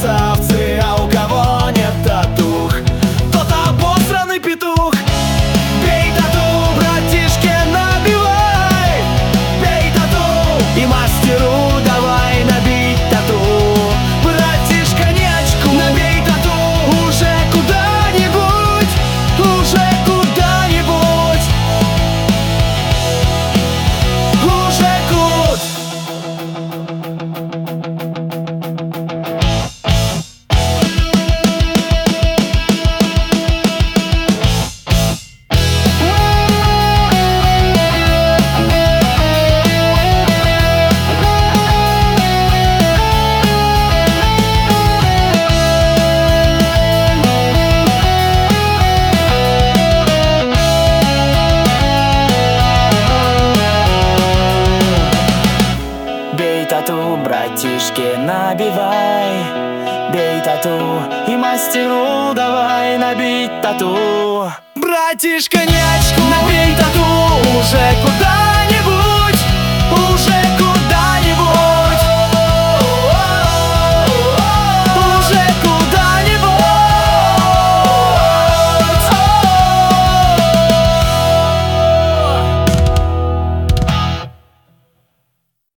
красавцы, а у кого нет татух, тот обосранный петух. Бей тату, братишке, набивай. Бей тату и мастеру давай набить тату. Братишка, не очкуй, набей тату уже куда-нибудь, уже куда-нибудь, уже куда. Бей тату, братишке, набивай. Бей тату и мастеру давай набить тату. Братишка, не очкуй, набей тату